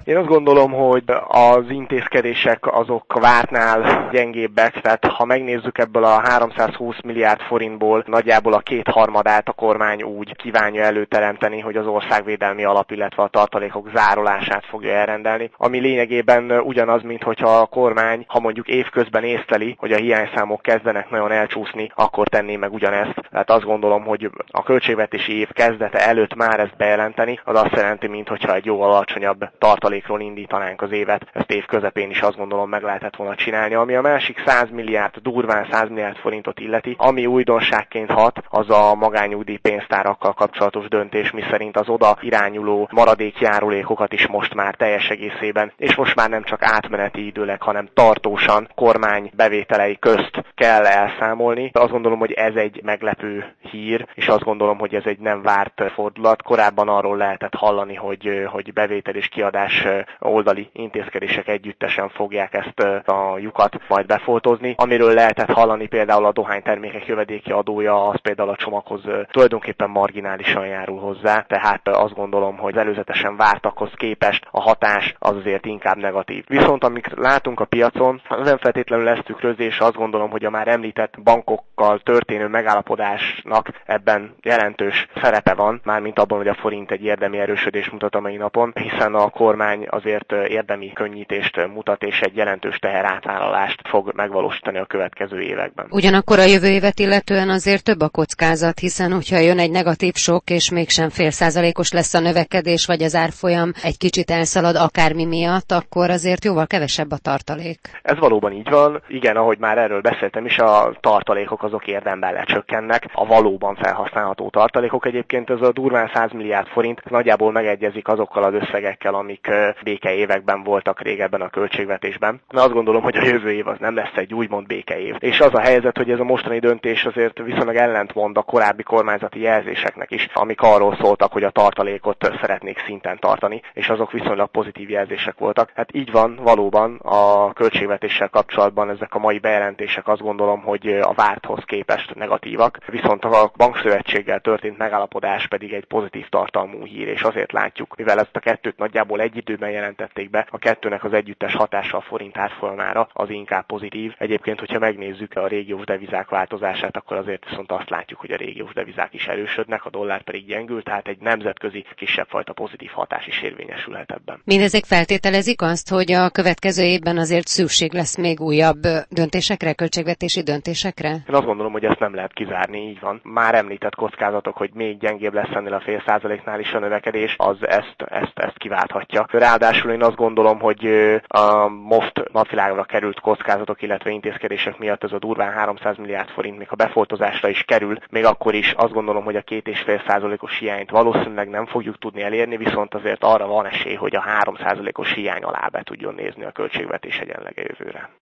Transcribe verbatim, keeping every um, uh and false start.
Én azt gondolom, hogy az intézkedések azok vártnál gyengébbek, tehát ha megnézzük ebből a háromszázhúsz milliárd forintból nagyjából a kétharmadát a kormány úgy kívánja előteremteni, hogy az országvédelmi alap, illetve a tartalékok zárolását fogja elrendelni, ami lényegében ugyanaz, mint hogyha a kormány, ha mondjuk évközben észleli, hogy a hiányszámok kezdenek nagyon elcsúszni, akkor tenné meg ugyanezt. Tehát azt gondolom, hogy a költségvetési év kezdete előtt már ezt bejelenteni, az azt jelenti, mintha egy jó alacsonyabb tartalékról indítanánk az évet. Ezt év közepén is azt gondolom meg lehetett volna csinálni. Ami a másik száz milliárd, durván száz milliárd forintot illeti, ami újdonságként hat, az a magánnyugdíj pénztárakkal kapcsolatos döntés, miszerint az oda irányuló maradékjárulékokat is most már teljes egészében, és most már nem csak átmeneti időleg, hanem tartósan kormány bevételei közt kell elszámolni. Azt gondolom, hogy ez egy meglepő hír, és azt gondolom, hogy ez egy nem várt fordulat. Korábban arról lehetett hallani, hogy, hogy bevétel és kiadás oldali intézkedések együttesen fogják ezt a lyukat majd befoltozni. Amiről lehetett hallani például a dohánytermékek jövedéki adója, az például a csomaghoz tulajdonképpen marginálisan járul hozzá, tehát azt gondolom, hogy az előzetesen vártakhoz képest a hatás az azért inkább negatív. Viszont amit látunk a piacon, az nem feltétlenül lesz tükrözés, azt gondolom, hogy a már említett bankokkal történő megállapodásnak ebben jelentős szerepe van, mármint abban, hogy a forint egy érdemi erősödést mutat a mai napon, hiszen a kormány azért érdemi könnyítést mutat, és egy jelentős teherátvállalást fog megvalósítani a következő években. Ugyanakkor a jövő évet illetően azért több a kockázat, hiszen hogyha jön egy negatív sok, és mégsem fél százalékos lesz a növekedés, vagy az árfolyam egy kicsit elszalad akármi miatt, akkor azért jóval kevesebb a tartalék. Ez valóban így van. Igen, ahogy már erről beszéltem is, a tartalékok azok érdemben lecsökkennek. A valóban felhasználható tartalékok egyébként ez a durván száz milliárd forint nagyjából megegyezik azokkal az összegekkel, amik béke években voltak régebben a költségvetésben. De azt gondolom, hogy a jövő év az nem lesz egy úgymond béke év. És az a helyzet, hogy ez a mostani döntés azért viszonylag ellentmond a korábbi kormányzati jelzéseknek is, amik arról szóltak, hogy a tartalékot szeretnék szinten tartani, és azok viszonylag pozitív jelzések voltak. Hát így van, valóban a költségvetéssel kapcsolatban ezek a mai bejelentések azt gondolom, hogy a várthoz képest negatívak, viszont a bankszövetséggel történt megállapodás pedig egy pozitív tartalmú hír, és azért látjuk, mivel ezt a kettőt nagyjából egy időben jelentették be, a kettőnek az együttes hatása a forint árfolyamára az inkább pozitív. Egyébként, hogyha megnézzük a régiós devizák változását, akkor azért viszont azt látjuk, hogy a régiós devizák is erősödnek, a dollár pedig gyengül, tehát egy nemzetközi kisebb fajta pozitív hatás is érvényesülhet ebben. Mindezek feltételezik azt, hogy a következő évben azért szükség lesz még újabb döntésekre, költségvetési döntésekre? Én azt gondolom, hogy ezt nem lehet kizárni, így van. Már említett kockázatok, hogy még gyengébb lesz ennél a fél százaléknál is a növekedés, az ezt, ezt, ezt kiválthatja. Ráadásul én azt gondolom, hogy a most napvilágra került kockázatok, illetve intézkedések miatt ez a durván háromszáz milliárd forint még a befoltozásra is kerül, még akkor is azt gondolom, hogy a két és fél százalékos hiányt valószínűleg nem fogjuk tudni elérni, viszont azért arra van esély, hogy a három százalékos hiány alá be tudjon nézni a költségvetés egyenlege jövőre.